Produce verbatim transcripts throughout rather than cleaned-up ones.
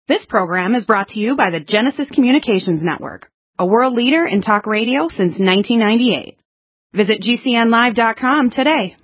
This program is brought to you by the Genesis Communications Network, a world leader in talk radio since nineteen ninety-eight. Visit G C N live dot com today.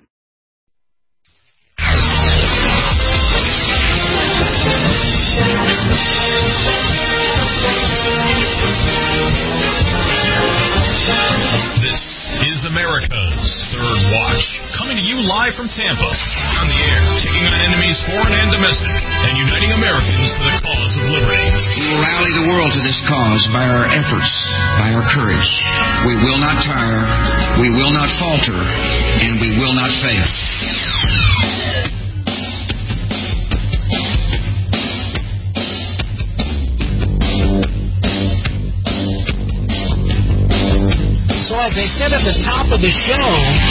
America's Third Watch, coming to you live from Tampa, on the air, taking on enemies foreign and domestic, and uniting Americans to the cause of liberty. We will rally the world to this cause by our efforts, by our courage. We will not tire, we will not falter, and we will not fail. So as I said at the top of the show,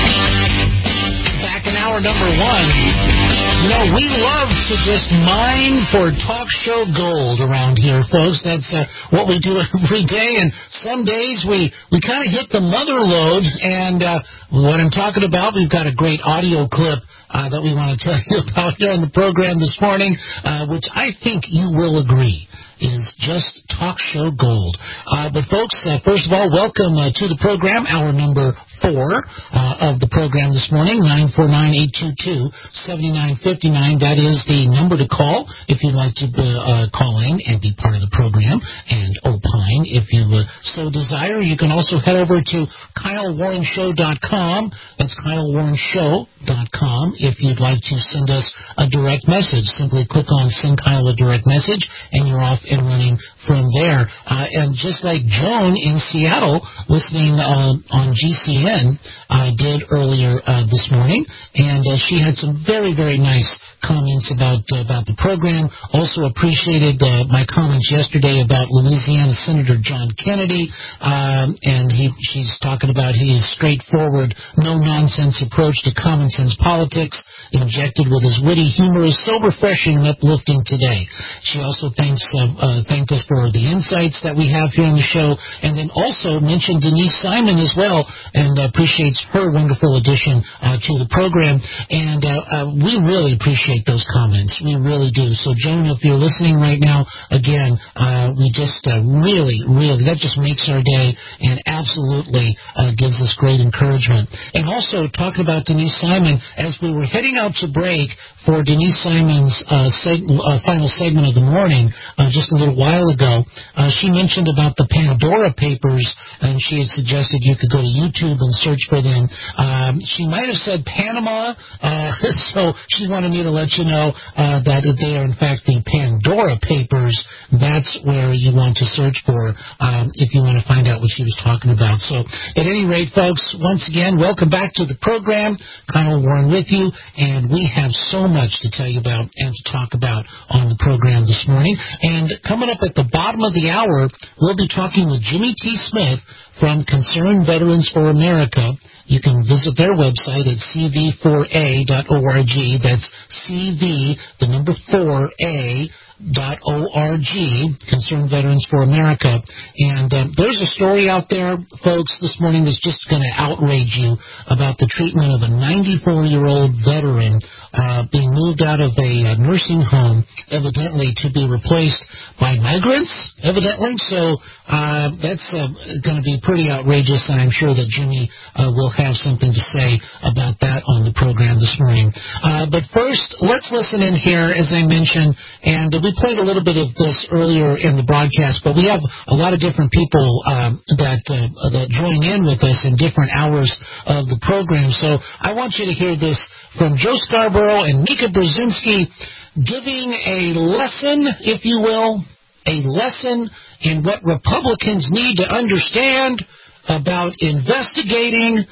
back in hour number one, you know, we love to just mine for talk show gold around here, folks. That's uh, what we do every day, and some days we, we kind of hit the mother load, and uh, what I'm talking about, we've got a great audio clip uh, that we want to tell you about here on the program this morning, uh, which I think you will agree is just talk show gold. Uh, but folks, uh, first of all, welcome uh, to the program, hour number four uh, of the program this morning, nine four nine, eight two two, seven nine five nine. That is the number to call if you'd like to uh, call in and be part of the program and opine if you uh, so desire. You can also head over to Kyle Warren Show dot com. That's Kyle Warren Show dot com if you'd like to send us a direct message. Simply click on Send Kyle a Direct Message, and you're off and running from there. Uh, and just like Joan in Seattle, listening uh, on G C N, I did earlier uh, this morning, and uh, she had some very, very nice comments about uh, about the program. Also appreciated uh, my comments yesterday about Louisiana Senator John Kennedy, um, and he she's talking about his straightforward, no-nonsense approach to common sense politics, injected with his witty humor, is so refreshing and uplifting today. She also thanks uh, uh, thanked us for the insights that we have here on the show, and then also mentioned Denise Simon as well, and uh, appreciates her wonderful addition uh, to the program. And uh, uh, we really appreciate those comments. We really do. So, Joan, if you're listening right now, again, uh, we just uh, really, really, that just makes our day and absolutely uh, gives us great encouragement. And also, talking about Denise Simon, as we were heading out to break for Denise Simon's uh, seg- uh, final segment of the morning, uh, just a little while ago, uh, she mentioned about the Pandora Papers, and she had suggested you could go to YouTube and search for them. Um, she might have said Panama, uh, so she wanted me to let you know uh, that they are, in fact, the Pandora Papers. That's where you want to search for um, if you want to find out what she was talking about. So, at any rate, folks, once again, welcome back to the program. Kyle Warren with you, and we have so much to tell you about and to talk about on the program this morning. And coming up at the bottom of the hour, we'll be talking with Jimmy T. Smith from Concerned Veterans for America. You can visit their website at c v four a dot org. That's C V, the number four, A, dot org, Concerned Veterans for America. And uh, there's a story out there, folks, this morning that's just going to outrage you about the treatment of a ninety-four-year-old veteran uh, being moved out of a, a nursing home, evidently to be replaced by migrants, evidently. So uh, that's uh, going to be pretty outrageous, and I'm sure that Jimmy uh, will have something to say about that on the program this morning. Uh, but first, let's listen in here, as I mentioned, and we played a little bit of this earlier in the broadcast, but we have a lot of different people um, that uh, that join in with us in different hours of the program. So I want you to hear this from Joe Scarborough and Mika Brzezinski giving a lesson, if you will, a lesson in what Republicans need to understand about investigating,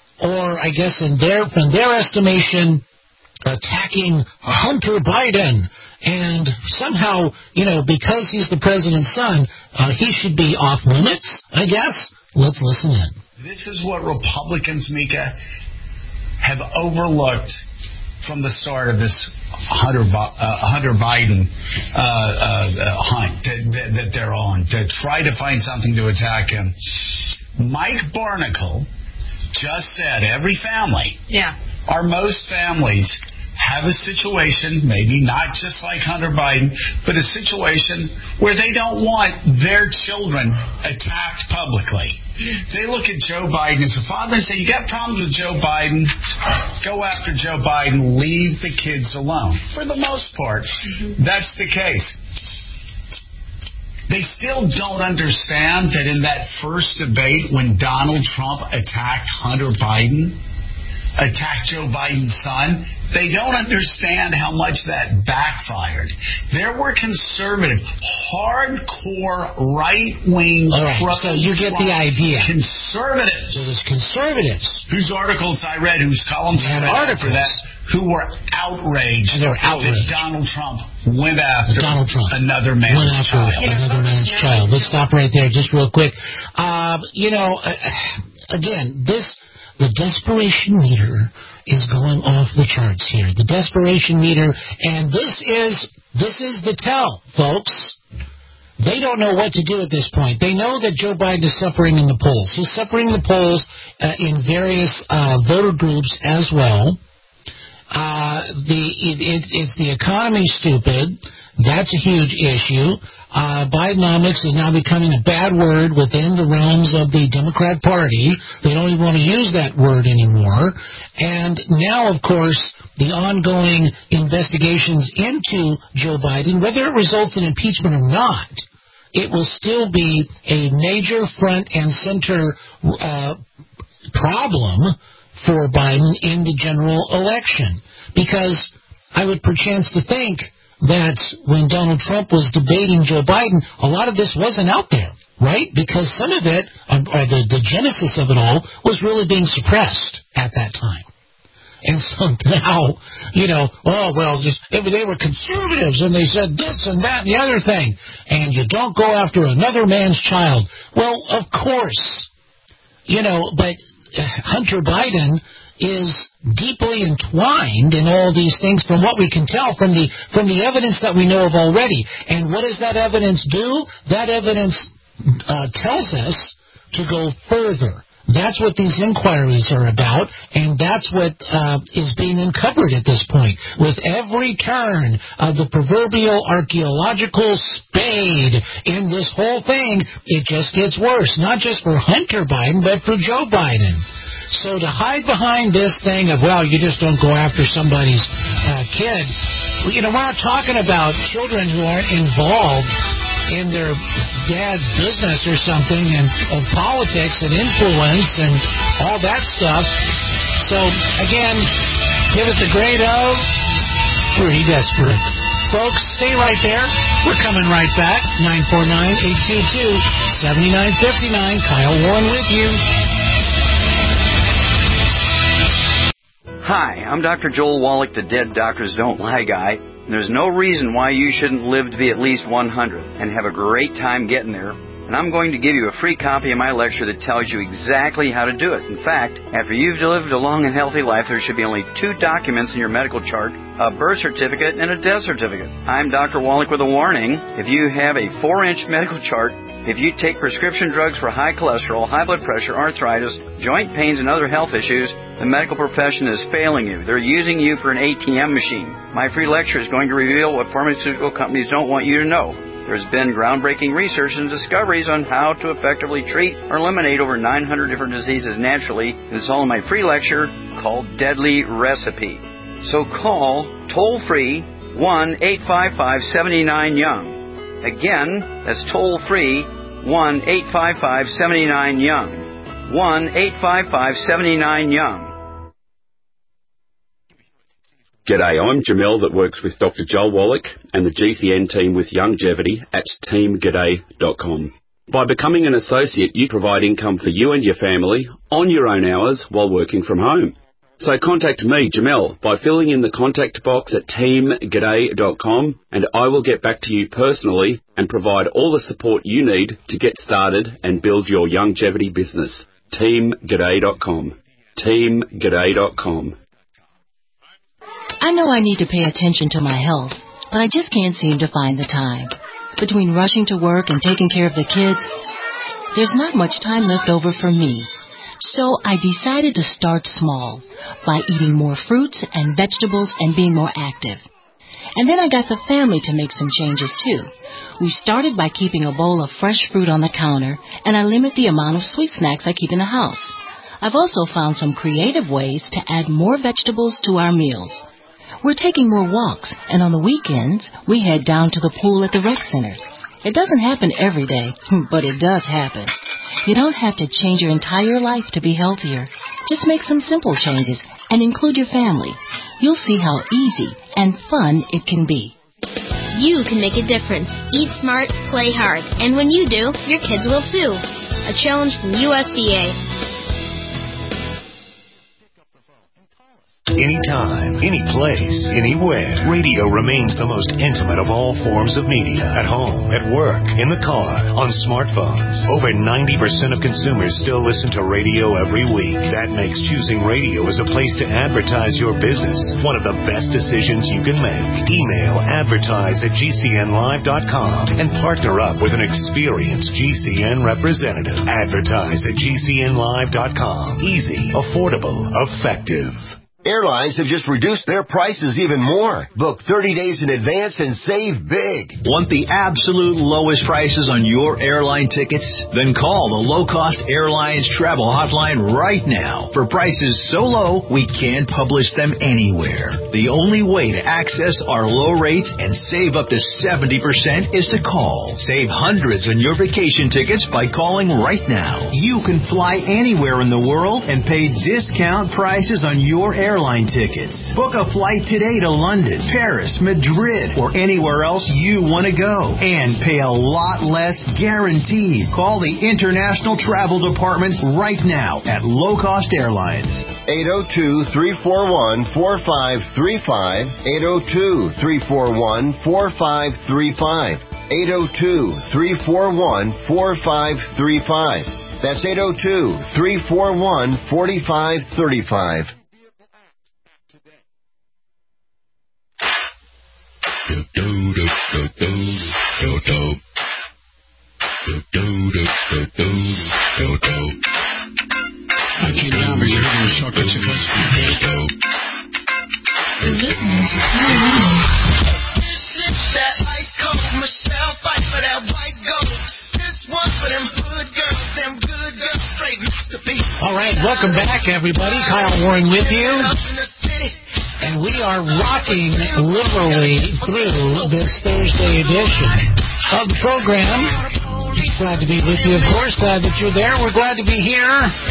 or I guess in their from their estimation, attacking Hunter Biden. And somehow, you know, because he's the president's son, uh, he should be off limits, I guess. Let's listen in. This is what Republicans, Mika, have overlooked from the start of this Hunter, uh, Hunter Biden uh, uh, hunt that, that, that they're on, to try to find something to attack him. Mike Barnicle just said every family, yeah, or most families, have a situation, maybe not just like Hunter Biden, but a situation where they don't want their children attacked publicly. They look at Joe Biden as a father and say, you got problems with Joe Biden, go after Joe Biden, leave the kids alone. For the most part, that's the case. They still don't understand that in that first debate when Donald Trump attacked Hunter Biden, attacked Joe Biden's son, they don't understand how much that backfired. There were conservative, hardcore, right-wing... All right, so you get the idea. Conservatives. So there's conservatives. Whose articles I read, whose columns I read after that, who were outraged and they were outraged that Donald Trump went after Donald Trump another man's went after child. another man's child. Let's stop right there just real quick. Uh, you know, uh, again, this... The desperation meter is going off the charts here. The desperation meter, and this is this is the tell, folks. They don't know what to do at this point. They know that Joe Biden is suffering in the polls. He's suffering in the polls uh, in various uh, voter groups as well. Uh, the it, it, it's the economy, stupid. That's a huge issue. Uh, Bidenomics is now becoming a bad word within the realms of the Democrat Party. They don't even want to use that word anymore. And now, of course, the ongoing investigations into Joe Biden, whether it results in impeachment or not, it will still be a major front and center uh, problem for Biden in the general election. Because I would perchance to think that when Donald Trump was debating Joe Biden, a lot of this wasn't out there, right? Because some of it, or the, the genesis of it all, was really being suppressed at that time. And so now, you know, oh, well, just it, they were conservatives, and they said this and that and the other thing, and you don't go after another man's child. Well, of course, you know, but Hunter Biden is deeply entwined in all these things from what we can tell from the from the evidence that we know of already. And what does that evidence do? That evidence uh, tells us to go further. That's what these inquiries are about, and that's what uh, is being uncovered at this point. With every turn of the proverbial archaeological spade in this whole thing, it just gets worse. Not just for Hunter Biden, but for Joe Biden. So to hide behind this thing of, well, you just don't go after somebody's uh, kid, you know, we're not talking about children who aren't involved in their dad's business or something, and of politics and influence and all that stuff. So, again, give it the grade of pretty desperate. Folks, stay right there. We're coming right back. nine four nine, eight two two, seven nine five nine. Kyle Warren with you. Hi, I'm Doctor Joel Wallach, the Dead Doctors Don't Lie guy. And there's no reason why you shouldn't live to be at least one hundred and have a great time getting there. And I'm going to give you a free copy of my lecture that tells you exactly how to do it. In fact, after you've lived a long and healthy life, there should be only two documents in your medical chart, a birth certificate and a death certificate. I'm Doctor Wallach with a warning. If you have a four-inch medical chart, if you take prescription drugs for high cholesterol, high blood pressure, arthritis, joint pains, and other health issues, the medical profession is failing you. They're using you for an A T M machine. My free lecture is going to reveal what pharmaceutical companies don't want you to know. There's been groundbreaking research and discoveries on how to effectively treat or eliminate over nine hundred different diseases naturally, and it's all in my free lecture called Deadly Recipe. So call toll-free one eight five five, seven nine, young. Again, that's toll-free one eight five five, seven nine, young. one eight five five, seven nine, young. G'day, I'm Jamel that works with Doctor Joel Wallach and the G C N team with Longevity at team g'day dot com. By becoming an associate, you provide income for you and your family on your own hours while working from home. So contact me, Jamel, by filling in the contact box at team g'day dot com, and I will get back to you personally and provide all the support you need to get started and build your longevity business. team g'day dot com. team g'day dot com. I know I need to pay attention to my health, but I just can't seem to find the time. Between rushing to work and taking care of the kids, there's not much time left over for me. So I decided to start small by eating more fruits and vegetables and being more active. And then I got the family to make some changes too. We started by keeping a bowl of fresh fruit on the counter, and I limit the amount of sweet snacks I keep in the house. I've also found some creative ways to add more vegetables to our meals. We're taking more walks, and on the weekends, we head down to the pool at the rec center. It doesn't happen every day, but it does happen. You don't have to change your entire life to be healthier. Just make some simple changes and include your family. You'll see how easy and fun it can be. You can make a difference. Eat smart, play hard. And when you do, your kids will too. A challenge from U S D A. Anytime, any place, anywhere, radio remains the most intimate of all forms of media. At home, at work, in the car, on smartphones. Over ninety percent of consumers still listen to radio every week. That makes choosing radio as a place to advertise your business one of the best decisions you can make. Email advertise at G C N live dot com and partner up with an experienced G C N representative. Advertise at G C N live dot com. Easy, affordable, effective. Airlines have just reduced their prices even more. Book thirty days in advance and save big. Want the absolute lowest prices on your airline tickets? Then call the Low Cost Airlines Travel Hotline right now. For prices so low, we can't publish them anywhere. The only way to access our low rates and save up to seventy percent is to call. Save hundreds on your vacation tickets by calling right now. You can fly anywhere in the world and pay discount prices on your airline airline tickets. Book a flight today to London, Paris, Madrid, or anywhere else you want to go and pay a lot less guaranteed. Call the International Travel Department right now at Low Cost Airlines. eight oh two, three four one, four five three five, eight oh two, three four one, four five three five, eight oh two, three four one, four five three five. That's eight oh two, three four one, four five three five. Do do do do do do do do do do do do do. I came down because you're having chocolate chip ice cream. The listeners Sip that ice cold, Michelle fight for that white gold. This one for them hood girls, them good girls, straight masterpiece. All right, welcome back, everybody. Kyle Warren with you. And we are rocking liberally through this Thursday edition of the program. Glad to be with you, of course. Glad that you're there. We're glad to be here.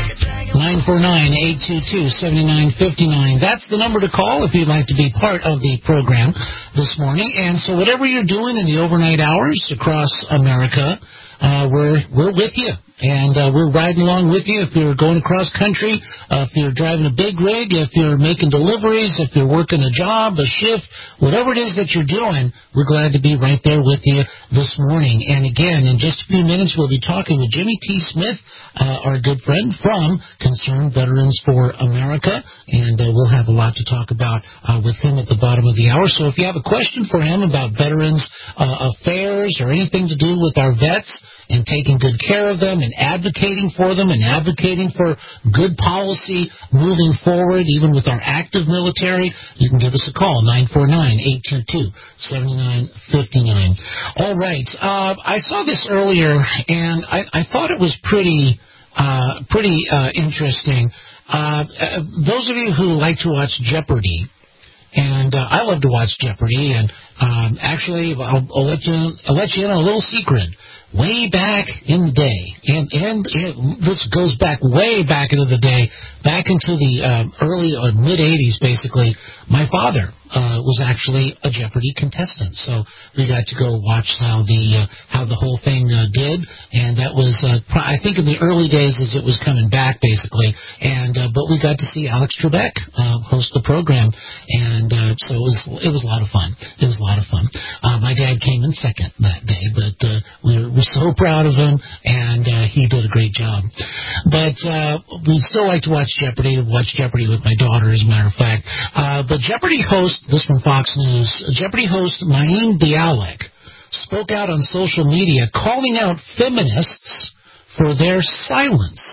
nine four nine, eight two two, seven nine five nine. That's the number to call if you'd like to be part of the program this morning. And so whatever you're doing in the overnight hours across America, uh, we're we're with you. And uh, we're riding along with you if you're going across country, uh, if you're driving a big rig, if you're making deliveries, if you're working a job, a shift, whatever it is that you're doing, we're glad to be right there with you this morning. And again, in just a few minutes, we'll be talking with Jimmy T. Smith, uh, our good friend from Concerned Veterans for America. And uh, we'll have a lot to talk about uh, with him at the bottom of the hour. So if you have a question for him about veterans uh, affairs or anything to do with our vets, and taking good care of them and advocating for them and advocating for good policy moving forward, even with our active military, you can give us a call, nine four nine, eight two two, seven nine five nine. All right. Uh, I saw this earlier, and I, I thought it was pretty, uh, pretty uh, interesting. Uh, uh, those of you who like to watch Jeopardy, and uh, I love to watch Jeopardy, and um, actually, I'll, I'll, let you, I'll let you in on a little secret. Way back in the day, and, and it, this goes back way back into the day, back into the um, early or mid-eighties, basically, my father uh, was actually a Jeopardy contestant. So we got to go watch how the uh, how the whole thing uh, did, and that was, uh, I think in the early days as it was coming back, basically. And uh, but we got to see Alex Trebek uh, host the program, and uh, so it was it was a lot of fun. It was a lot of fun. Uh, my dad came in second that day, but uh, we were so proud of him, and uh, he did a great job. But uh, we still like to watch Jeopardy, watch Jeopardy with my daughter, as a matter of fact. Uh, but Jeopardy host, this from Fox News, Jeopardy host Mayim Bialik spoke out on social media calling out feminists for their silence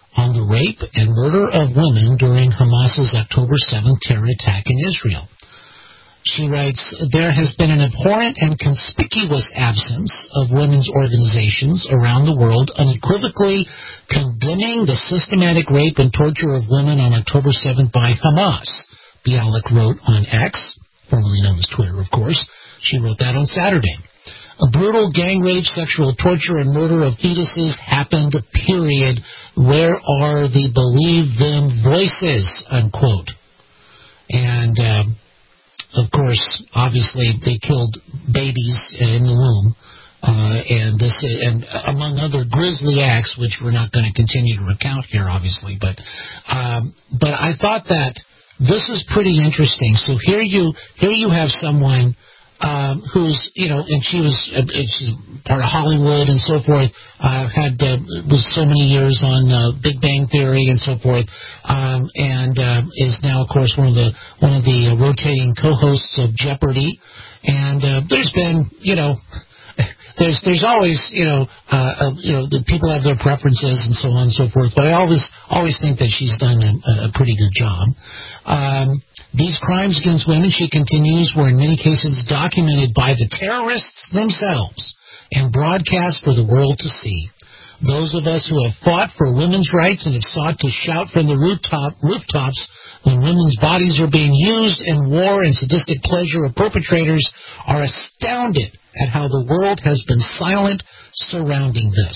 on the rape and murder of women during Hamas's October seventh terror attack in Israel. She writes, there has been an abhorrent and conspicuous absence of women's organizations around the world unequivocally condemning the systematic rape and torture of women on October seventh by Hamas, Bialik wrote on X, formerly known as Twitter, of course. She wrote that on Saturday. A brutal gang rape, sexual torture, and murder of fetuses happened, period. Where are the believe them voices, unquote. And, uh, of course, obviously, they killed babies in the womb, uh, and this, and among other grisly acts, which we're not going to continue to recount here, obviously. But, um, but I thought that this is pretty interesting. So here you, here you have someone Um, who's, you know, and she was uh, she's part of Hollywood and so forth, uh, had, uh, was so many years on uh, Big Bang Theory and so forth, um, and uh, is now, of course, one of the one of the uh, rotating co-hosts of Jeopardy. And uh, there's been, you know, there's there's always, you know, uh, uh, you know, the people have their preferences and so on and so forth. But I always always think that she's done a, a pretty good job. Um, These crimes against women, she continues, were in many cases documented by the terrorists themselves and broadcast for the world to see. Those of us who have fought for women's rights and have sought to shout from the rooftop, rooftops when women's bodies are being used in war and sadistic pleasure of perpetrators are astounded at how the world has been silent surrounding this.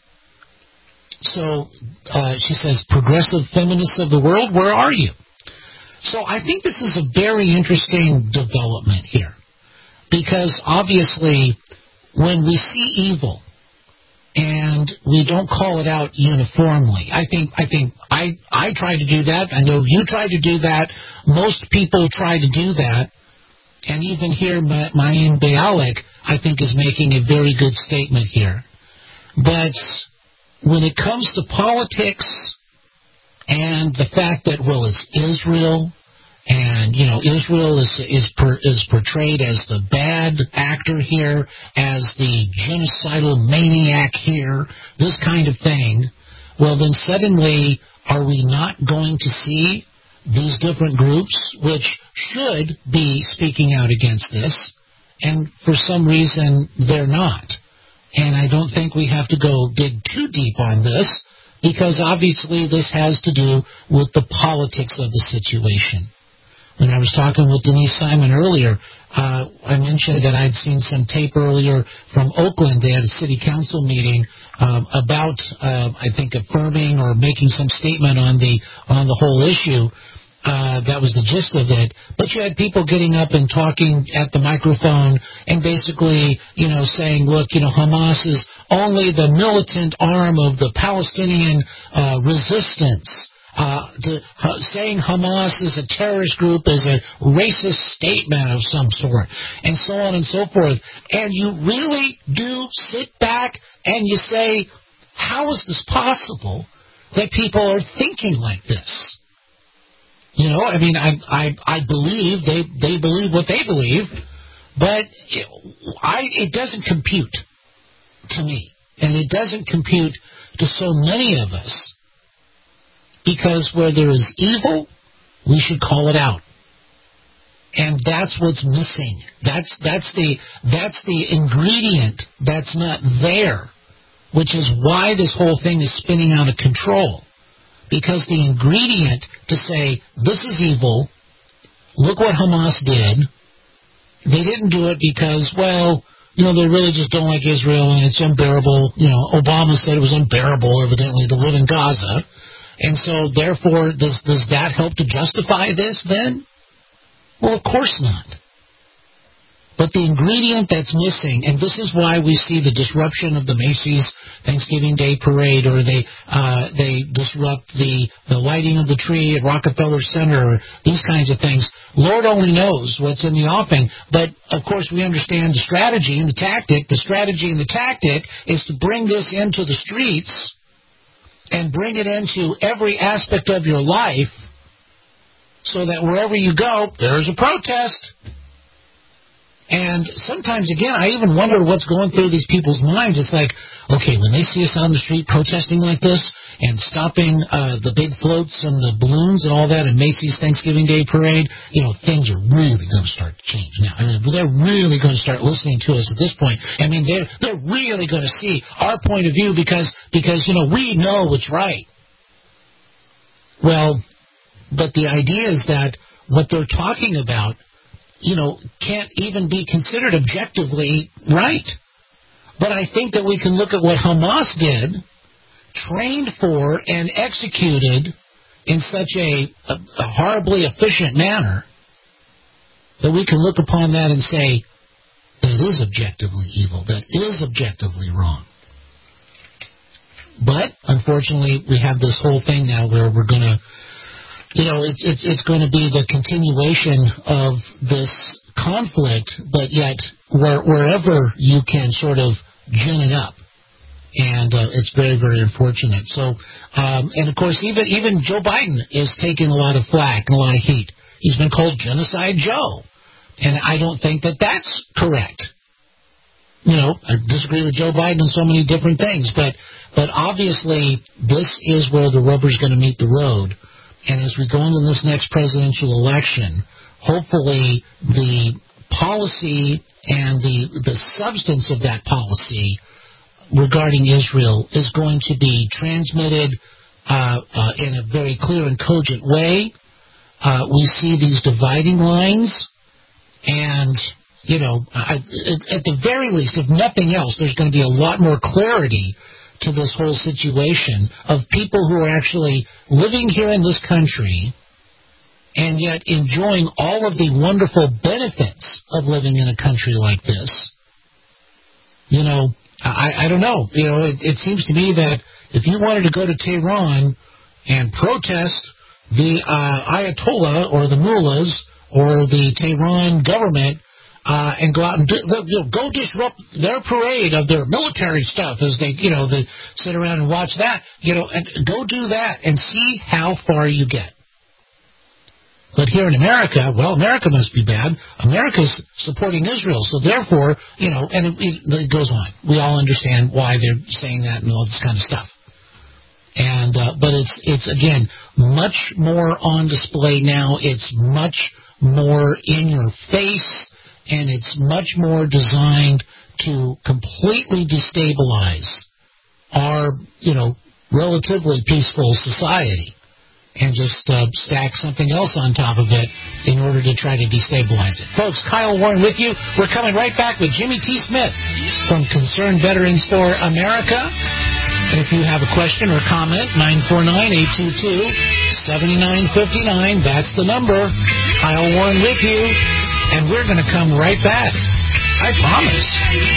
So, uh, she says, progressive feminists of the world, where are you? So I think this is a very interesting development here, because obviously when we see evil and we don't call it out uniformly, I think I think I, I try to do that. I know you try to do that. Most people try to do that. And even here, Mayim Bialik, I think, is making a very good statement here. But when it comes to politics and the fact that, well, it's Israel, and, you know, Israel is is per, is portrayed as the bad actor here, as the genocidal maniac here, this kind of thing, well, then suddenly are we not going to see these different groups, which should be speaking out against this, and for some reason they're not? And I don't think we have to go dig too deep on this, because obviously this has to do with the politics of the situation. When I was talking with Denise Simon earlier, uh, I mentioned that I'd seen some tape earlier from Oakland. They had a city council meeting um, about, uh, I think, affirming or making some statement on the on the whole issue. Uh, that was the gist of it. But you had people getting up and talking at the microphone and basically, you know, saying, look, you know, Hamas is only the militant arm of the Palestinian uh, resistance. Uh, the, uh, saying Hamas is a terrorist group is a racist statement of some sort, and so on and so forth. And you really do sit back and you say, how is this possible that people are thinking like this? You know, I mean, I I, I believe they, they believe what they believe, but it, I it doesn't compute to me, and it doesn't compute to so many of us. Because where there is evil, we should call it out. And that's what's missing. That's that's the that's the ingredient that's not there, which is why this whole thing is spinning out of control. Because the ingredient to say, this is evil, look what Hamas did, they didn't do it because, well, you know, they really just don't like Israel and it's unbearable. You know, Obama said it was unbearable, evidently, to live in Gaza. And so, therefore, does does that help to justify this then? Well, of course not. But the ingredient that's missing, and this is why we see the disruption of the Macy's Thanksgiving Day Parade, or they uh, they disrupt the, the lighting of the tree at Rockefeller Center, these kinds of things. Lord only knows what's in the offing. But, of course, we understand the strategy and the tactic. The strategy and the tactic is to bring this into the streets and bring it into every aspect of your life so that wherever you go, there's a protest. And sometimes, again, I even wonder what's going through these people's minds. It's like, okay, when they see us on the street protesting like this and stopping uh, the big floats and the balloons and all that and Macy's Thanksgiving Day Parade, you know, things are really going to start to change now. I mean, they're really going to start listening to us at this point. I mean, they're, they're really going to see our point of view because, because, you know, we know what's right. Well, but the idea is that what they're talking about, you know, can't even be considered objectively right. But I think that we can look at what Hamas did, trained for and executed in such a, a, a horribly efficient manner, that we can look upon that and say, that is objectively evil, that is objectively wrong. But, unfortunately, we have this whole thing now where we're going to, you know, it's it's it's going to be the continuation of this conflict, but yet where, wherever you can sort of gin it up, and uh, it's very, very unfortunate. So, um, and of course, even even Joe Biden is taking a lot of flack and a lot of heat. He's been called Genocide Joe, and I don't think that that's correct. You know, I disagree with Joe Biden on so many different things, but but obviously this is where the rubber's going to meet the road. And as we go into this next presidential election, hopefully the policy and the the substance of that policy regarding Israel is going to be transmitted uh, uh, in a very clear and cogent way. Uh, we see these dividing lines, and, you know, I, at, at the very least, if nothing else, there's going to be a lot more clarity to this whole situation of people who are actually living here in this country and yet enjoying all of the wonderful benefits of living in a country like this. You know, I, I don't know. You know, it, it seems to me that if you wanted to go to Tehran and protest the uh, Ayatollah or the mullahs or the Tehran government, Uh, and go out and do, you know, go disrupt their parade of their military stuff as they, you know, they sit around and watch that, you know, and go do that and see how far you get. But here in America, well, America must be bad. America's supporting Israel, so therefore, you know, and it, it goes on. We all understand why they're saying that and all this kind of stuff. And uh, but it's it's again much more on display now. It's much more in your face. And it's much more designed to completely destabilize our, you know, relatively peaceful society and just uh, stack something else on top of it in order to try to destabilize it. Folks, Kyle Warren with you. We're coming right back with Jimmy T. Smith from Concerned Veterans for America. And if you have a question or comment, nine four nine, eight two two, seven nine five nine. That's the number. Kyle Warren with you. And we're going to come right back. I promise.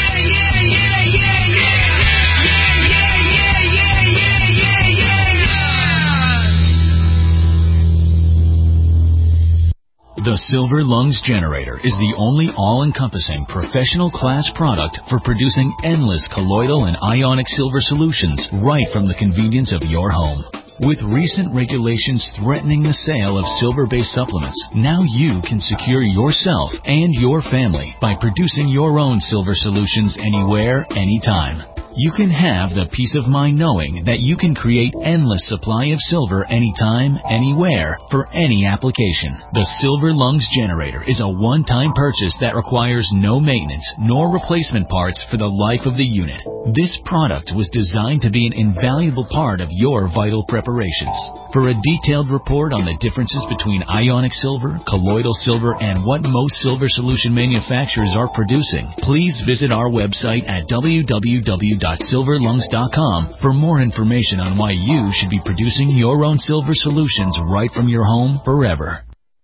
The Silver Lungs Generator is the only all-encompassing professional class product for producing endless colloidal and ionic silver solutions right from the convenience of your home. With recent regulations threatening the sale of silver-based supplements, now you can secure yourself and your family by producing your own silver solutions anywhere, anytime. You can have the peace of mind knowing that you can create endless supply of silver anytime, anywhere, for any application. The Silver Lungs Generator is a one-time purchase that requires no maintenance nor replacement parts for the life of the unit. This product was designed to be an invaluable part of your vital preparations. For a detailed report on the differences between ionic silver, colloidal silver, and what most silver solution manufacturers are producing, please visit our website at w w w dot silver lungs dot com for more information on why you should be producing your own silver solutions right from your home forever.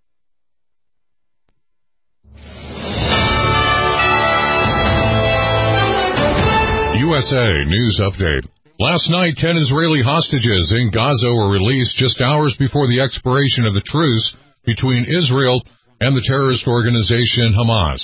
U S A News Update. Last night, ten Israeli hostages in Gaza were released just hours before the expiration of the truce between Israel and the terrorist organization Hamas.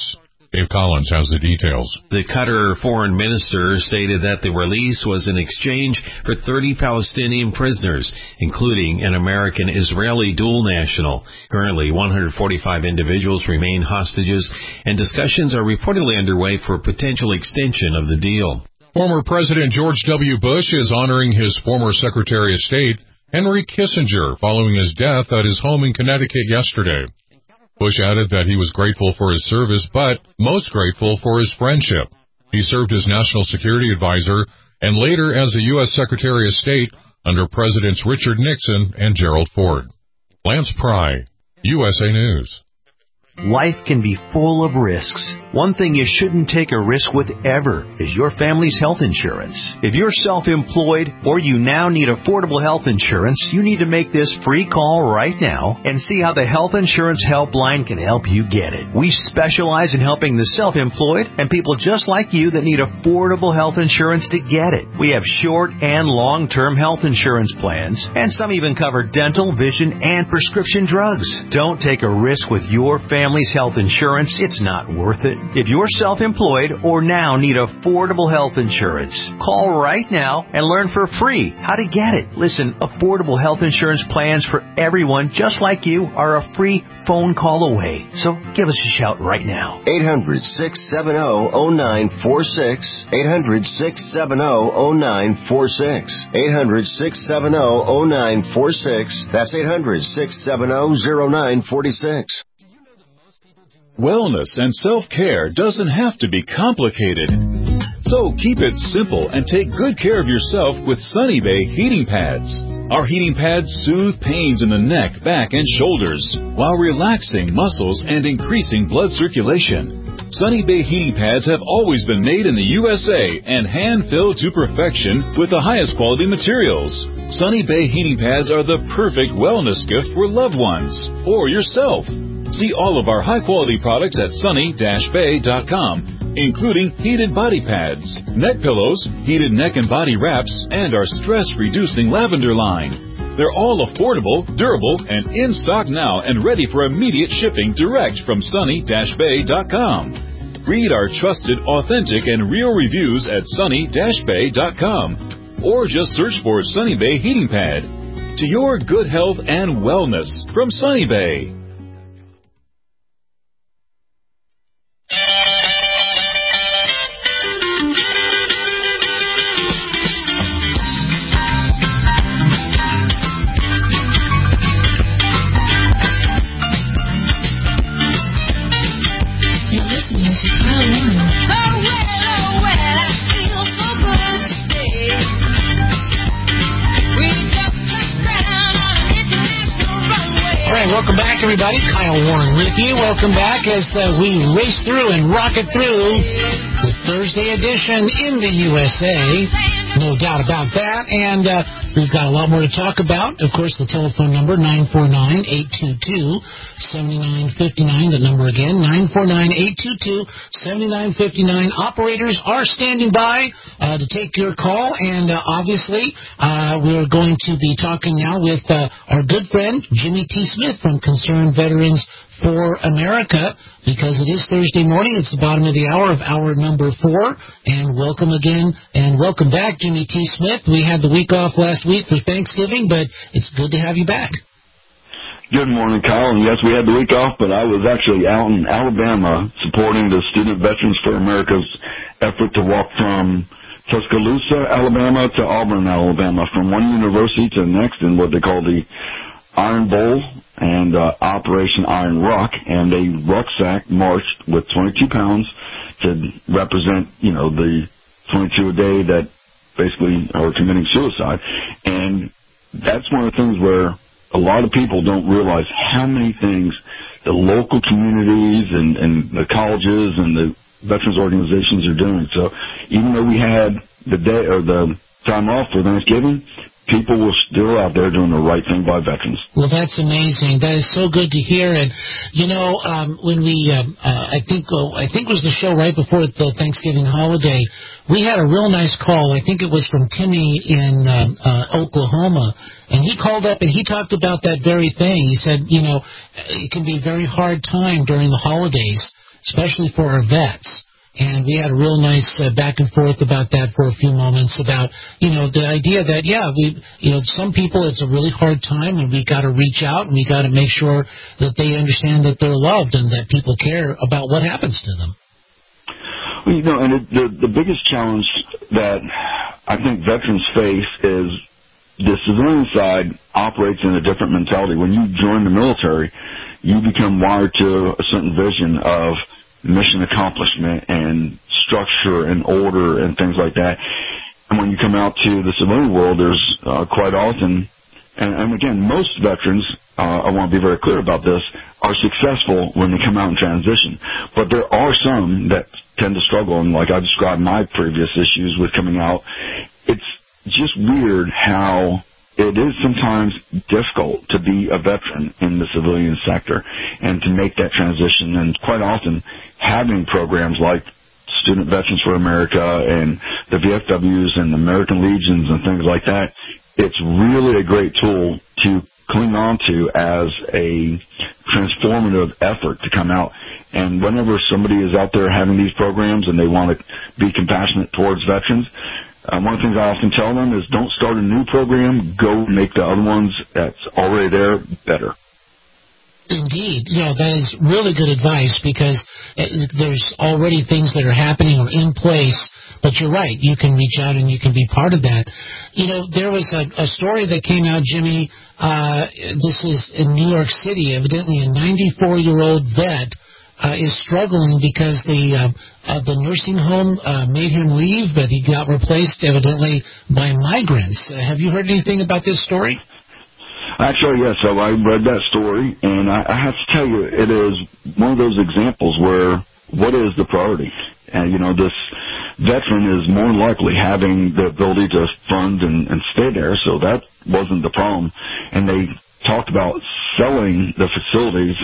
Dave Collins has the details. The Qatar foreign minister stated that the release was in exchange for thirty Palestinian prisoners, including an American-Israeli dual national. Currently, one hundred forty-five individuals remain hostages, and discussions are reportedly underway for a potential extension of the deal. Former President George W. Bush is honoring his former Secretary of State, Henry Kissinger, following his death at his home in Connecticut yesterday. Bush added that he was grateful for his service, but most grateful for his friendship. He served as National Security Advisor and later as the U S Secretary of State under Presidents Richard Nixon and Gerald Ford. Lance Pry, U S A News. Life can be full of risks. One thing you shouldn't take a risk with ever is your family's health insurance. If you're self-employed or you now need affordable health insurance, you need to make this free call right now and see how the Health Insurance Helpline can help you get it. We specialize in helping the self-employed and people just like you that need affordable health insurance to get it. We have short and long-term health insurance plans, and some even cover dental, vision, and prescription drugs. Don't take a risk with your family. Family's health insurance, it's not worth it. If you're self-employed or now need affordable health insurance, call right now and learn for free how to get it. Listen, affordable health insurance plans for everyone just like you are a free phone call away. So give us a shout right now. eight hundred, six seven zero, zero nine four six. eight hundred, six seven zero, zero nine four six. eight hundred, six seven zero, zero nine four six. That's eight hundred, six seven zero, zero nine four six. Wellness and self-care doesn't have to be complicated. So keep it simple and take good care of yourself with Sunny Bay heating pads. Our heating pads soothe pains in the neck, back, and shoulders while relaxing muscles and increasing blood circulation. Sunny Bay heating pads have always been made in the U S A and hand-filled to perfection with the highest quality materials. Sunny Bay heating pads are the perfect wellness gift for loved ones or yourself. See all of our high-quality products at sunny dash bay dot com, including heated body pads, neck pillows, heated neck and body wraps, and our stress-reducing lavender line. They're all affordable, durable, and in stock now and ready for immediate shipping direct from sunny dash bay dot com. Read our trusted, authentic, and real reviews at sunny dash bay dot com, or just search for Sunny Bay Heating Pad. To your good health and wellness from Sunny Bay. Welcome back, everybody. Kyle Warren with you. Welcome back as uh, we race through and rocket through the Thursday edition in the U S A. No doubt about that. And uh, we've got a lot more to talk about. Of course, the telephone number, nine four nine, eight two two, seven nine five nine. The number again, nine four nine, eight two two, seven nine five nine. Operators are standing by uh, to take your call. And uh, obviously, uh, we're going to be talking now with uh, our good friend, Jimmy T. Smith from Concerned Veterans for America, because it is Thursday morning. It's the bottom of the hour of hour number four. And welcome again, and welcome back, Jimmy T. Smith. We had the week off last week for Thanksgiving, but it's good to have you back. Good morning, Kyle. And yes, we had the week off, but I was actually out in Alabama supporting the Student Veterans for America's effort to walk from Tuscaloosa, Alabama to Auburn, Alabama, from one university to the next in what they call the Iron Bowl and uh, Operation Iron Rock, and a rucksack marched with twenty-two pounds to represent, you know, the twenty-two a day that basically are committing suicide. And that's one of the things where a lot of people don't realize how many things the local communities and, and the colleges and the veterans organizations are doing. So even though we had the day or the time off for Thanksgiving, people were still out there doing the right thing by veterans. Well, that's amazing. That is so good to hear. And you know, um, when we, um, uh, I think, uh, I think it was the show right before the Thanksgiving holiday, we had a real nice call. I think it was from Timmy in uh, uh, Oklahoma, and he called up and he talked about that very thing. He said, you know, it can be a very hard time during the holidays. especially for our vets. And we had a real nice uh, back and forth about that for a few moments about, you know, the idea that, yeah, we, you know, some people it's a really hard time and we got to reach out and we got to make sure that they understand that they're loved and that people care about what happens to them. Well, you know, and it, the, the biggest challenge that I think veterans face is the civilian side operates in a different mentality. When you join the military, you become wired to a certain vision of mission accomplishment and structure and order and things like that. And when you come out to the civilian world, there's uh, quite often, and, and again, most veterans, uh, I want to be very clear about this, are successful when they come out in transition. But there are some that tend to struggle, and like I described my previous issues with coming out, it's just weird how it is sometimes difficult to be a veteran in the civilian sector and to make that transition. And quite often, having programs like Student Veterans for America and the V F Ws and the American Legions and things like that, it's really a great tool to cling on to as a transformative effort to come out. And whenever somebody is out there having these programs and they want to be compassionate towards veterans, Uh, one of the things I often tell them is don't start a new program, go make the other ones that's already there better. Indeed. You know, that is really good advice because there's already things that are happening or in place, but you're right, you can reach out and you can be part of that. You know, there was a, a story that came out, Jimmy, uh, this is in New York City, evidently a ninety-four-year-old vet Uh, is struggling because the uh, uh, the nursing home uh, made him leave, but he got replaced evidently by migrants. Uh, have you heard anything about this story? Actually, yes. So I read that story, and I, I have to tell you, it is one of those examples where what is the priority? And, you know, this veteran is more than likely having the ability to fund and, and stay there, so that wasn't the problem. And they talked about selling the facilities.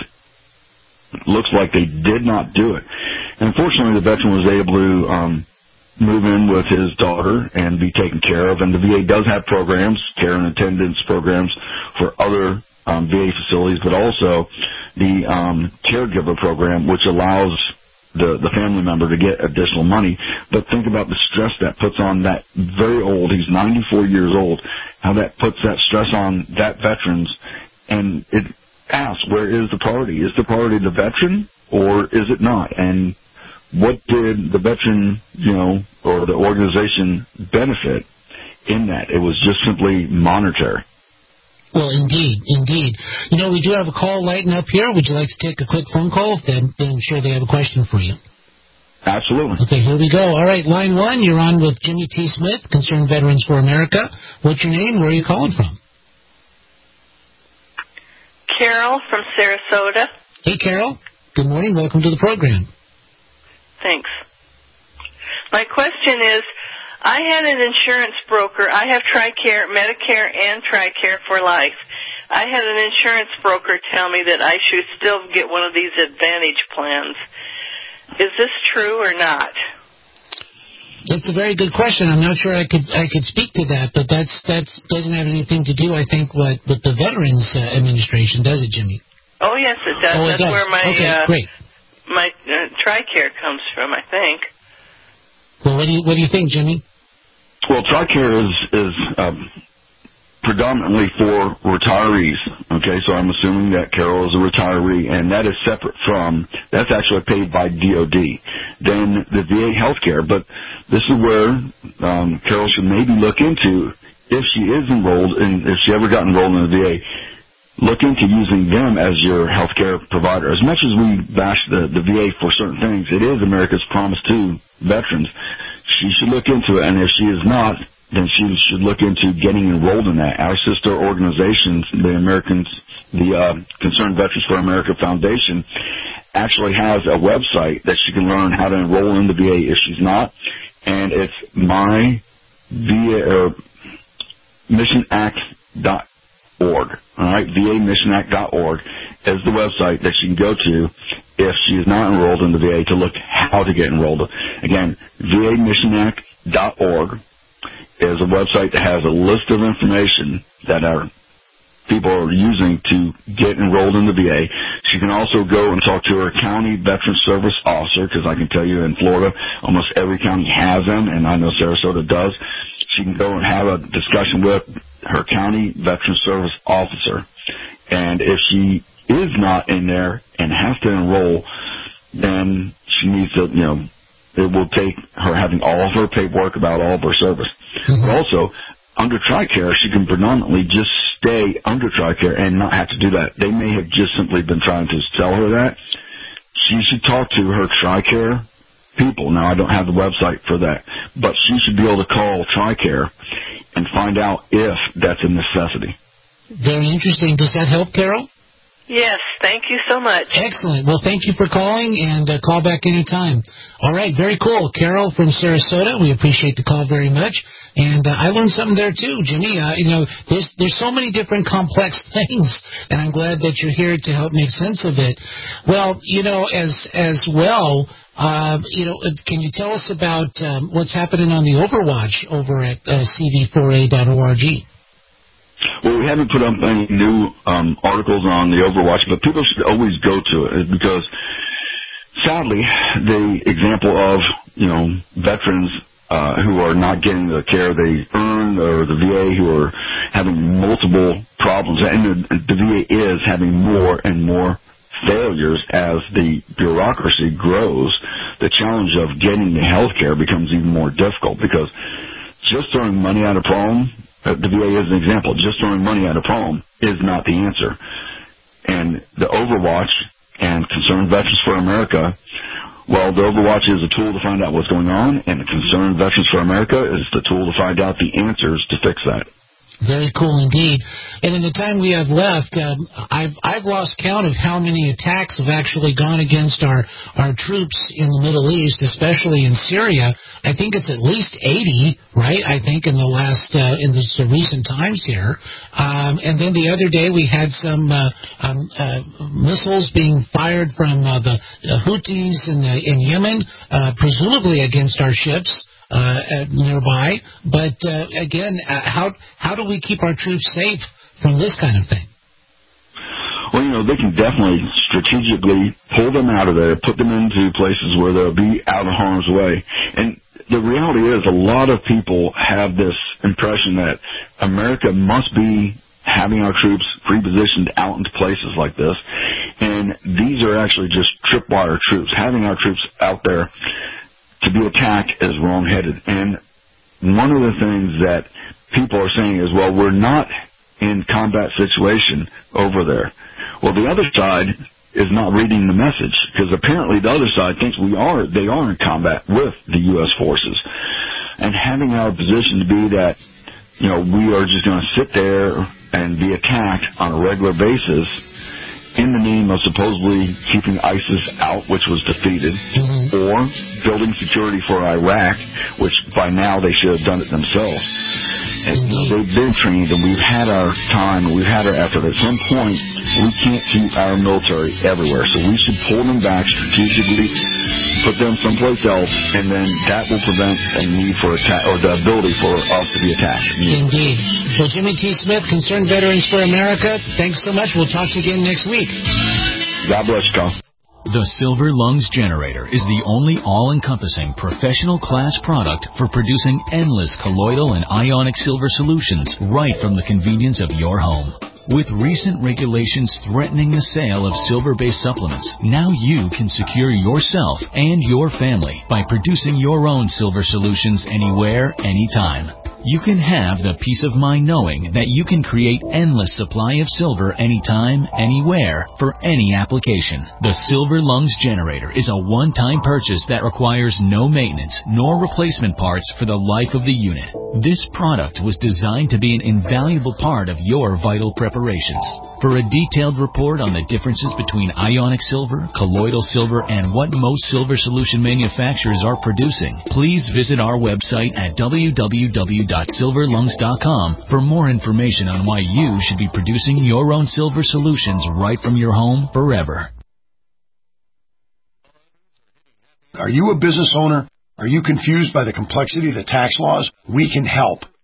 Looks like they did not do it. And unfortunately, the veteran was able to um, move in with his daughter and be taken care of. And the V A does have programs, care and attendance programs for other um, V A facilities, but also the um, caregiver program, which allows the, the family member to get additional money. But think about the stress that puts on that very old, he's ninety-four years old, how that puts that stress on that veteran's, and it ask, where is the priority? Is the priority the veteran, or is it not? And what did the veteran, you know, or the organization benefit in that? It was just simply monetary. Well, indeed, indeed. You know, we do have a call lighting up here. Would you like to take a quick phone call? Then, then I'm sure they have a question for you. Absolutely. Okay, here we go. All right, line one, you're on with Jimmy T. Smith, Concerned Veterans for America. What's your name? Where are you calling from? Carol from Sarasota. Hey, Carol. Good morning. Welcome to the program. Thanks. My question is, I had an insurance broker. I have TRICARE, Medicare, and TRICARE for life. I had an insurance broker tell me that I should still get one of these Advantage plans. Is this true or not? That's a very good question. I'm not sure I could I could speak to that, but that's that's doesn't have anything to do, I think, with, with the Veterans uh, Administration, does it, Jimmy? Oh yes, it does. Oh, it that's does. where my okay, uh, great. my uh, TRICARE comes from, I think. Well, what do you what do you think, Jimmy? Well, TRICARE is is um, predominantly for retirees. Okay, so I'm assuming that Carol is a retiree, and that is separate from, that's actually paid by D O D. Then the V A healthcare, but this is where um, Carol should maybe look into, if she is enrolled, and if she ever got enrolled in the V A, look into using them as your healthcare provider. As much as we bash the, the V A for certain things, it is America's promise to veterans. She should look into it, and if she is not, then she should look into getting enrolled in that. Our sister organizations, the Americans, the uh, Concerned Veterans for America Foundation, actually has a website that she can learn how to enroll in the V A if she's not, and it's my V A or mission act dot org. All right, V A mission act dot org is the website that she can go to if she is not enrolled in the V A to look how to get enrolled. Again, V A mission act dot org is a website that has a list of information that our people are using to get enrolled in the V A. She can also go and talk to her county veteran service officer, because I can tell you in Florida, almost every county has them, and I know Sarasota does. She can go and have a discussion with her county veteran service officer. And if she is not in there and has to enroll, then she needs to, you know, it will take her having all of her paperwork about all of her service. Mm-hmm. But also, under TRICARE, she can predominantly just stay under TRICARE and not have to do that. They may have just simply been trying to tell her that. She should talk to her TRICARE people. Now, I don't have the website for that, but she should be able to call TRICARE and find out if that's a necessity. Very interesting. Does that help, Carol? Yes, thank you so much. Excellent. Well, thank you for calling, and uh, call back anytime. All right, very cool. Carol from Sarasota, we appreciate the call very much. And uh, I learned something there, too, Jimmy. Uh, you know, there's there's so many different complex things, and I'm glad that you're here to help make sense of it. Well, you know, as as well, uh, you know, can you tell us about um, what's happening on the Overwatch over at uh, C V four A dot org? Well, we haven't put up any new um, articles on the Overwatch, but people should always go to it because, sadly, the example of, you know, veterans uh, who are not getting the care they earn, or the V A who are having multiple problems, and the, the V A is having more and more failures as the bureaucracy grows. The challenge of getting the health care becomes even more difficult because just throwing money at a problem, the V A is an example, just throwing money at a problem is not the answer. And the Overwatch and Concerned Veterans for America, well, the Overwatch is a tool to find out what's going on, and the Concerned Veterans for America is the tool to find out the answers to fix that. Very cool indeed. And in the time we have left, um, I've I've lost count of how many attacks have actually gone against our, our troops in the Middle East, especially in Syria. I think it's at least eighty, right? I think in the last uh, in the recent times here. Um, and then the other day we had some uh, um, uh, missiles being fired from uh, the, the Houthis in the, in Yemen, uh, presumably against our ships. Uh, nearby, but uh, again, uh, how how do we keep our troops safe from this kind of thing? Well, you know, they can definitely strategically pull them out of there, put them into places where they'll be out of harm's way. And the reality is, a lot of people have this impression that America must be having our troops pre-positioned out into places like this, and these are actually just tripwire troops. Having our troops out there to be attacked is wrong-headed. And one of the things that people are saying is, well, we're not in combat situation over there. Well, the other side is not reading the message, because apparently the other side thinks we are, they are in combat with the U S forces. And having our position to be that, you know, we are just going to sit there and be attacked on a regular basis in the name of supposedly keeping ISIS out, which was defeated, mm-hmm. or building security for Iraq, which by now they should have done it themselves. And, you know, they've been trained, and we've had our time, and we've had our effort. At some point, we can't keep our military everywhere, so we should pull them back strategically, put them someplace else, and then that will prevent a need for attack, or the ability for us to be attacked. Indeed. Well, Jimmy T. Smith, Concerned Veterans for America, thanks so much. We'll talk to you again next week. God bless you, Carl. The Silver Lungs Generator is the only all-encompassing professional class product for producing endless colloidal and ionic silver solutions right from the convenience of your home. With recent regulations threatening the sale of silver-based supplements, now you can secure yourself and your family by producing your own silver solutions anywhere, anytime. You can have the peace of mind knowing that you can create endless supply of silver anytime, anywhere, for any application. The Silver Lungs Generator is a one-time purchase that requires no maintenance nor replacement parts for the life of the unit. This product was designed to be an invaluable part of your vital preparations. For a detailed report on the differences between ionic silver, colloidal silver, and what most silver solution manufacturers are producing, please visit our website at w w w dot silver lungs dot com for more information on why you should be producing your own silver solutions right from your home forever. Are you a business owner? Are you confused by the complexity of the tax laws? We can help.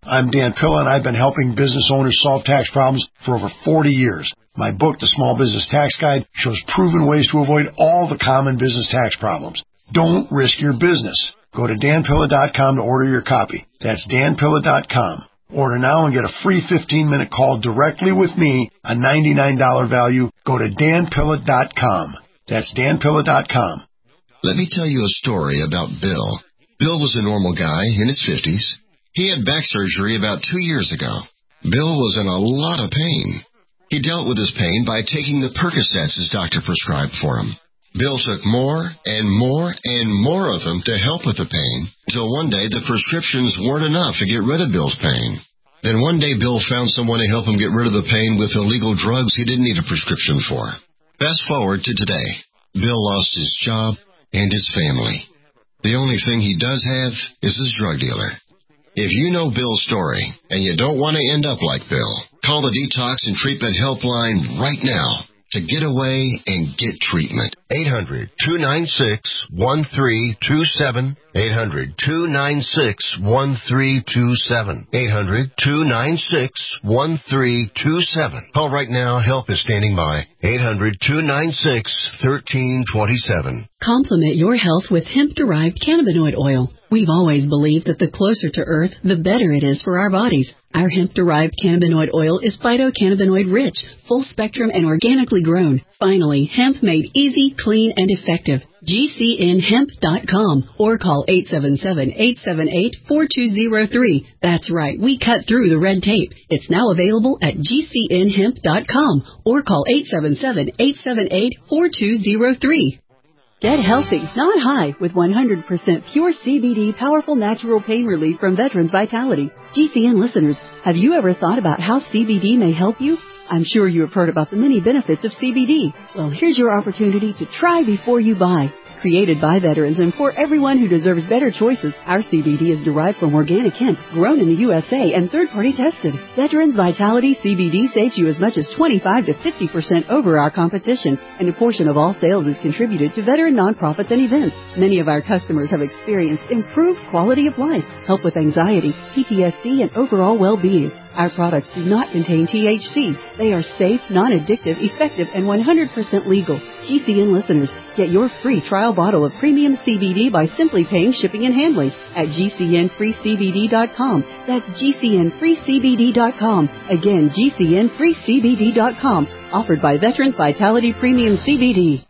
I'm Dan Pilla, and I've been helping business owners solve tax problems for over forty years. My book, The Small Business Tax Guide, shows proven ways to avoid all the common business tax problems. Don't risk your business. Go to dan pilla dot com to order your copy. That's dan pilla dot com. Order now and get a free fifteen-minute call directly with me, a ninety-nine dollars value. Go to dan pilla dot com. That's dan pilla dot com. Let me tell you a story about Bill. Bill was a normal guy in his fifties. He had back surgery about two years ago. Bill was in a lot of pain. He dealt with his pain by taking the Percocets his doctor prescribed for him. Bill took more and more and more of them to help with the pain, until one day the prescriptions weren't enough to get rid of Bill's pain. Then one day Bill found someone to help him get rid of the pain with illegal drugs he didn't need a prescription for. Fast forward to today. Bill lost his job and his family. The only thing he does have is his drug dealer. If you know Bill's story and you don't want to end up like Bill, call the Detox and Treatment Helpline right now to get away and get treatment. eight hundred, two nine six, one three two seven. eight hundred, two nine six, one three two seven. eight hundred, two nine six, one three two seven. Call right now. Help is standing by. eight hundred, two nine six, one three two seven. Complement your health with hemp-derived cannabinoid oil. We've always believed that the closer to Earth, the better it is for our bodies. Our hemp-derived cannabinoid oil is phytocannabinoid-rich, full-spectrum, and organically grown. Finally, hemp made easy, clean, and effective. G C N hemp dot com or call eight seven seven, eight seven eight, four two zero three. That's right, we cut through the red tape. It's now available at G C N hemp dot com or call eight seven seven, eight seven eight, four two zero three. Get healthy, not high, with one hundred percent pure C B D powerful natural pain relief from Veterans Vitality. G C N listeners, have you ever thought about how C B D may help you? I'm sure you have heard about the many benefits of C B D. Well, here's your opportunity to try before you buy. Created by veterans and for everyone who deserves better choices, our C B D is derived from organic hemp, grown in the U S A and third-party tested. Veterans Vitality C B D saves you as much as twenty-five to fifty percent over our competition, and a portion of all sales is contributed to veteran nonprofits and events. Many of our customers have experienced improved quality of life, help with anxiety, P T S D, and overall well-being. Our products do not contain T H C. They are safe, non-addictive, effective, and one hundred percent legal. G C N listeners, get your free trial bottle of premium C B D by simply paying shipping and handling at G C N free C B D dot com. That's G C N free C B D dot com. Again, G C N free C B D dot com. Offered by Veterans Vitality Premium C B D.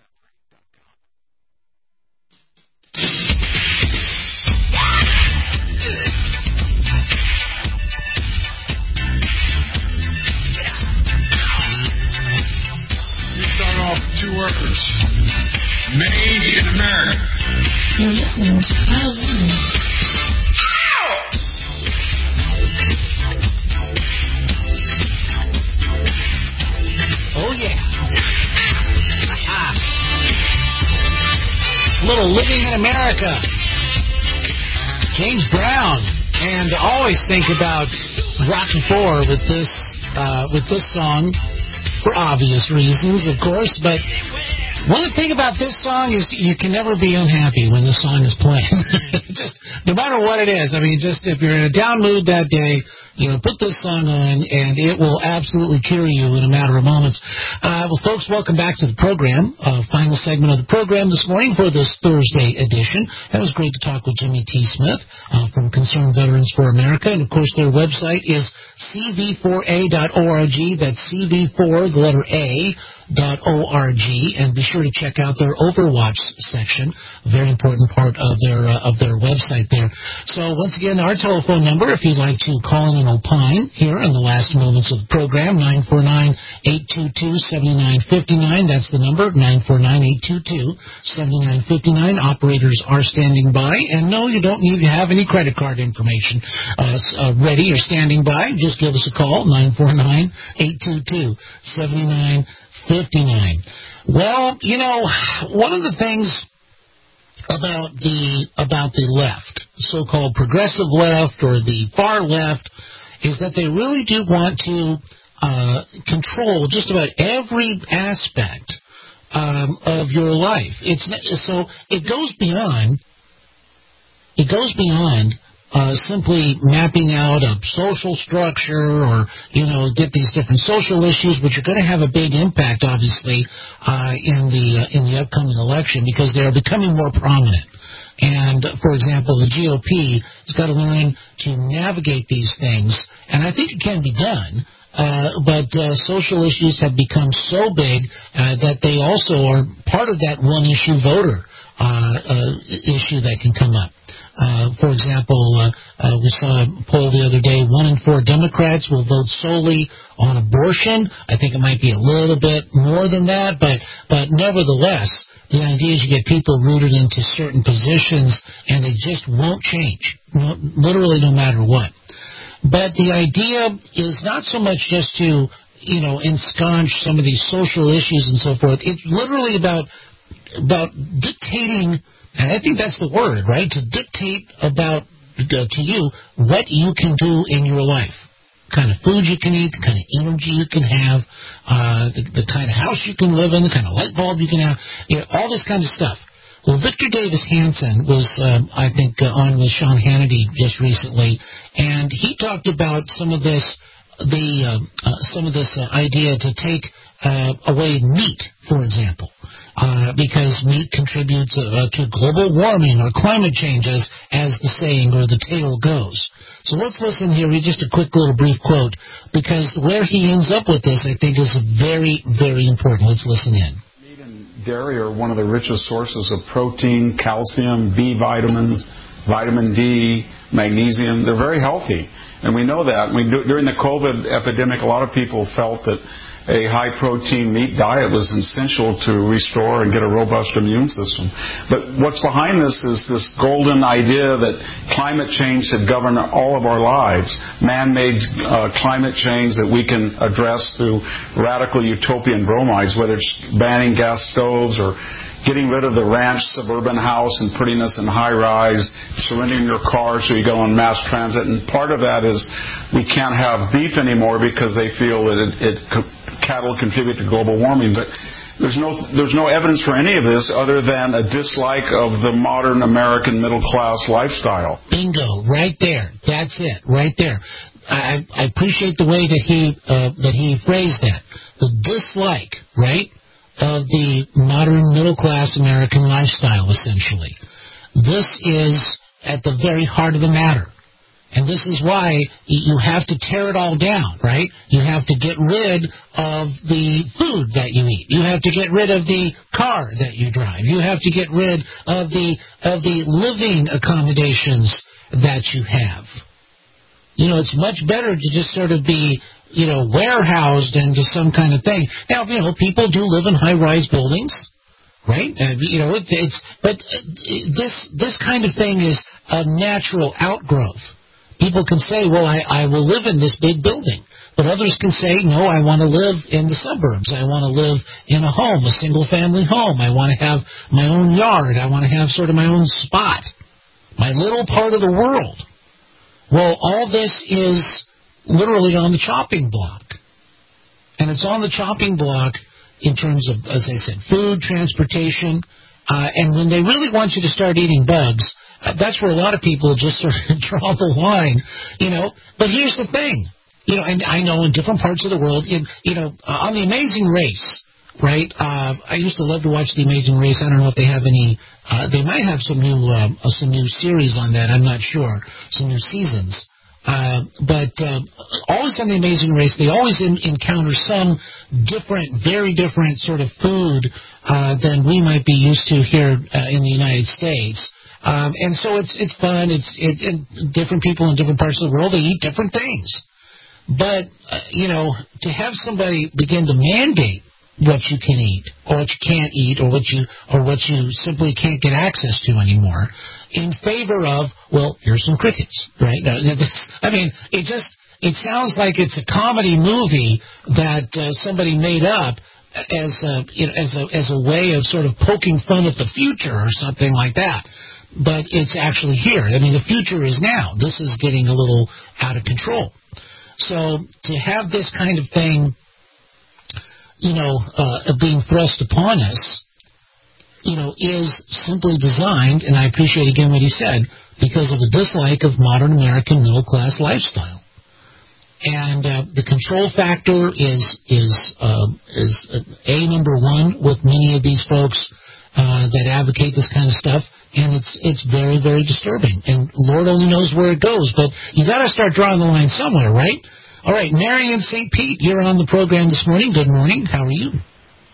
Two workers. Made in America. You're listening to Kyle Williams. Oh, yeah. Little Living in America. James Brown. And always think about Rocky Four with this, uh, with this song. For obvious reasons, of course, but one thing about this song is you can never be unhappy when the song is playing. Just no matter what it is. I mean, just if you're in a down mood that day, you know, put this song on, and it will absolutely cure you in a matter of moments. Uh, well, folks, welcome back to the program. Uh, final segment of the program this morning for this Thursday edition. That was great to talk with Jimmy T. Smith uh, from Concerned Veterans for America. And, of course, their website is C V four A dot org. That's C V four, the letter A, dot org. And be sure to check out their Overwatch section, a very important part of their uh, of their website there. So, once again, our telephone number, if you'd like to call in and opine here in the last moments of the program, nine four nine, eight two two, seven nine five nine. That's the number, nine four nine, eight two two, seven nine five nine. Operators are standing by. And no, you don't need to have any credit card information uh, uh, ready or standing by. Just give us a call, nine four nine, eight two two, seven nine five nine. Well, you know, one of the things about the about the left, the so-called progressive left or the far left, is that they really do want to uh, control just about every aspect um, of your life. It's so it goes beyond. It goes beyond uh, simply mapping out a social structure or, you know, get these different social issues, which are going to have a big impact, obviously, uh, in the uh, in the upcoming election because they are becoming more prominent. And, for example, the G O P has got to learn to navigate these things, and I think it can be done. Uh, but uh, social issues have become so big uh, that they also are part of that one-issue voter uh, uh, issue that can come up. Uh, for example, uh, uh, we saw a poll the other day, one in four Democrats will vote solely on abortion. I think it might be a little bit more than that, but, but nevertheless, the idea is you get people rooted into certain positions and they just won't change, no, literally no matter what. But the idea is not so much just to, you know, ensconce some of these social issues and so forth. It's literally about about dictating, and I think that's the word, right? To dictate about uh, to you what you can do in your life. The kind of food you can eat, the kind of energy you can have, uh, the, the kind of house you can live in, the kind of light bulb you can have, you know, all this kind of stuff. Well, Victor Davis Hanson was, uh, I think, uh, on with Sean Hannity just recently, and he talked about some of this, the uh, uh, some of this uh, idea to take uh, away meat, for example, uh, because meat contributes uh, to global warming or climate change, as, as the saying or the tale goes. So let's listen here. Read just a quick little brief quote, because where he ends up with this, I think, is very, very important. Let's listen in. Dairy are one of the richest sources of protein, calcium, B vitamins, vitamin D, magnesium. They're very healthy, and we know that. We do, during the COVID epidemic, a lot of people felt that a high-protein meat diet was essential to restore and get a robust immune system. But what's behind this is this golden idea that climate change should govern all of our lives, man-made uh, climate change that we can address through radical utopian bromides, whether it's banning gas stoves or getting rid of the ranch suburban house and putting us in high-rise, surrendering your car so you go on mass transit. And part of that is we can't have beef anymore because they feel that it, it cattle contribute to global warming. But there's no there's no evidence for any of this other than a dislike of the modern American middle-class lifestyle. Bingo, right there. That's it, right there. I, I appreciate the way that he uh, that he phrased that. The dislike, right, of the modern middle-class American lifestyle, essentially. This is at the very heart of the matter. And this is why you have to tear it all down, right? You have to get rid of the food that you eat. You have to get rid of the car that you drive. You have to get rid of the of the living accommodations that you have. You know, it's much better to just sort of be, you know, warehoused into some kind of thing. Now, you know, people do live in high-rise buildings, right? Uh, you know, it's, it's but this this kind of thing is a natural outgrowth. People can say, well, I, I will live in this big building. But others can say, no, I want to live in the suburbs. I want to live in a home, a single-family home. I want to have my own yard. I want to have sort of my own spot, my little part of the world. Well, all this is literally on the chopping block. And it's on the chopping block in terms of, as I said, food, transportation. Uh, and when they really want you to start eating bugs, uh, that's where a lot of people just sort of draw the line, you know. But here's the thing. You know, and I know in different parts of the world, in, you know, uh, on The Amazing Race, right, uh, I used to love to watch The Amazing Race. I don't know if they have any, uh, they might have some new, uh, some new series on that. I'm not sure. Some new seasons. Uh, but uh, always on The Amazing Race, they always in, encounter some different, very different sort of food uh, than we might be used to here uh, in the United States. Um, and so it's it's fun. It's it, it, different people in different parts of the world, they eat different things. But, uh, you know, to have somebody begin to mandate what you can eat or what you can't eat or what you or what you simply can't get access to anymore in favor of, well, here's some crickets, right? I mean, it just, it sounds like it's a comedy movie that uh, somebody made up as a, you know, as a, as a way of sort of poking fun at the future or something like that. But it's actually here. I mean, the future is now. This is getting a little out of control. So to have this kind of thing, you know, uh, being thrust upon us, you know, is simply designed, and I appreciate again what he said, because of the dislike of modern American middle-class lifestyle. And uh, the control factor is is uh, is a number one with many of these folks uh, that advocate this kind of stuff, and it's it's very, very disturbing. And Lord only knows where it goes, but you got to start drawing the line somewhere, right? All right, Marion Saint Pete, you're on the program this morning. Good morning. How are you?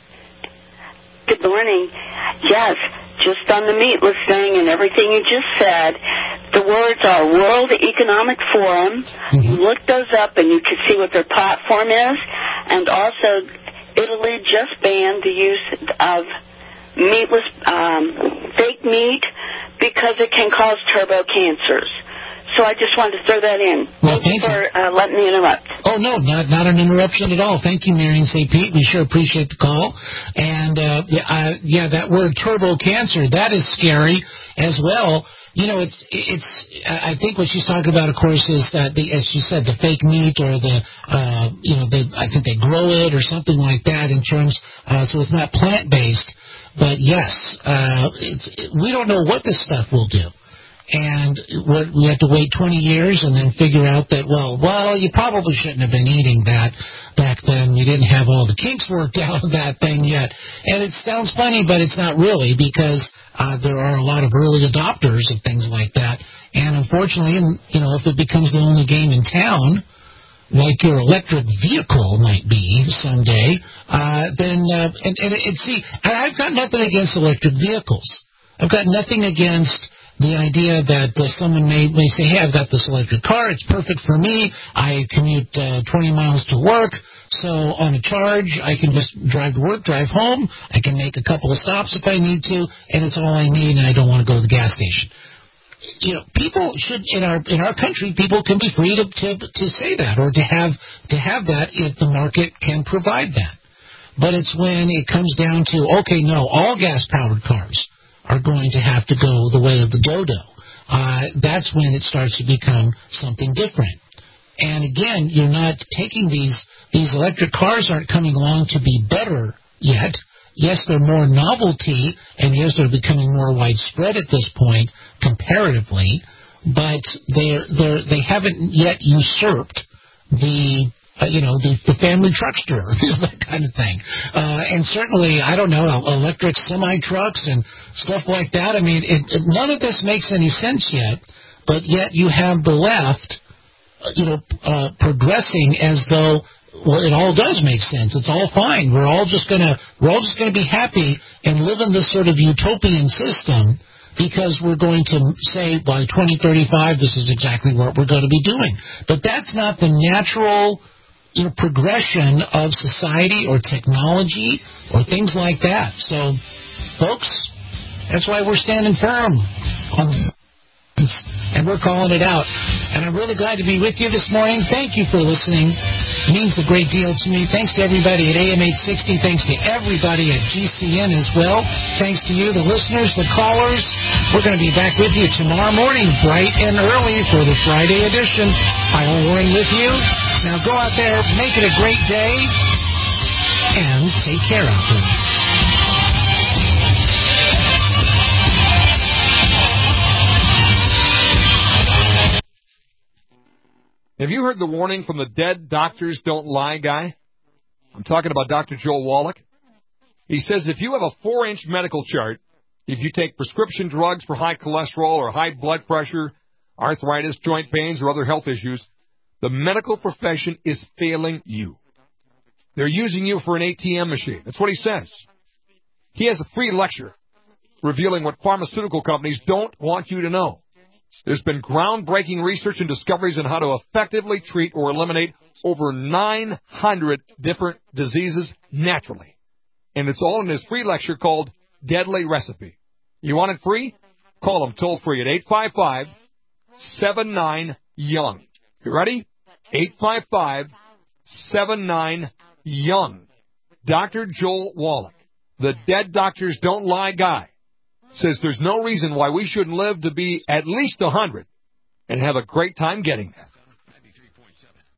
Good morning. Yes, just on the meatless thing and everything you just said, the words are World Economic Forum. Mm-hmm. You look those up and you can see what their platform is. And also, Italy just banned the use of meatless, um, fake meat because it can cause turbo cancers. So I just wanted to throw that in. Well, thank you for uh, letting me interrupt. Oh, no, not not an interruption at all. Thank you, Marion Saint Pete. We sure appreciate the call. And, uh, uh, yeah, that word turbo cancer, that is scary as well. You know, it's, it's, I think what she's talking about, of course, is that, the, as she said, the fake meat or the, uh, you know, they, I think they grow it or something like that in terms, uh, so it's not plant-based. But, yes, uh, it's, we don't know what this stuff will do. And we have to wait twenty years and then figure out that, well, well, you probably shouldn't have been eating that back then. You didn't have all the kinks worked out of that thing yet. And it sounds funny, but it's not really, because uh, there are a lot of early adopters of things like that. And unfortunately, you know, if it becomes the only game in town, like your electric vehicle might be someday, uh, then, uh, and, and, and see, and I've got nothing against electric vehicles. I've got nothing against the idea that uh, someone may, may say, hey, I've got this electric car, it's perfect for me, I commute uh, twenty miles to work, so on a charge, I can just drive to work, drive home, I can make a couple of stops if I need to, and it's all I need, and I don't want to go to the gas station. You know, people should, in our in our country, people can be free to, to, to say that, or to have to have that if the market can provide that. But it's when it comes down to, okay, no, all gas-powered cars are going to have to go the way of the dodo. Uh, that's when it starts to become something different. And again, you're not taking these, these electric cars aren't coming along to be better yet. Yes, they're more novelty, and yes, they're becoming more widespread at this point, comparatively, but they're, they're, they haven't yet usurped the Uh, you know, the, the family truckster, that kind of thing. Uh, and certainly, I don't know, electric semi-trucks and stuff like that. I mean, it, it, none of this makes any sense yet, but yet you have the left, uh, you know, uh, progressing as though, well, it all does make sense. It's all fine. We're all just gonna, we're all just gonna be happy and live in this sort of utopian system, because we're going to say by twenty thirty-five, this is exactly what we're going to be doing. But that's not the natural, you know, progression of society or technology or things like that. So, folks, that's why we're standing firm on this, and we're calling it out. And I'm really glad to be with you this morning. Thank you for listening. It means a great deal to me. Thanks to everybody at A M eight sixty. Thanks to everybody at G C N as well. Thanks to you, the listeners, the callers. We're going to be back with you tomorrow morning, bright and early, for the Friday edition. Kyle Warren with you. Now go out there, make it a great day, and take care out there. Have you heard the warning from the Dead Doctors Don't Lie guy? I'm talking about Doctor Joel Wallach. He says if you have a four-inch medical chart, if you take prescription drugs for high cholesterol or high blood pressure, arthritis, joint pains, or other health issues, the medical profession is failing you. They're using you for an A T M machine. That's what he says. He has a free lecture revealing what pharmaceutical companies don't want you to know. There's been groundbreaking research and discoveries on how to effectively treat or eliminate over nine hundred different diseases naturally. And it's all in his free lecture called Deadly Recipe. You want it free? Call him toll free at eight five five, seven nine, young. You ready? eight five five, seven nine, young. Doctor Joel Wallach, the Dead Doctors Don't Lie guy, says there's no reason why we shouldn't live to be at least one hundred and have a great time getting there.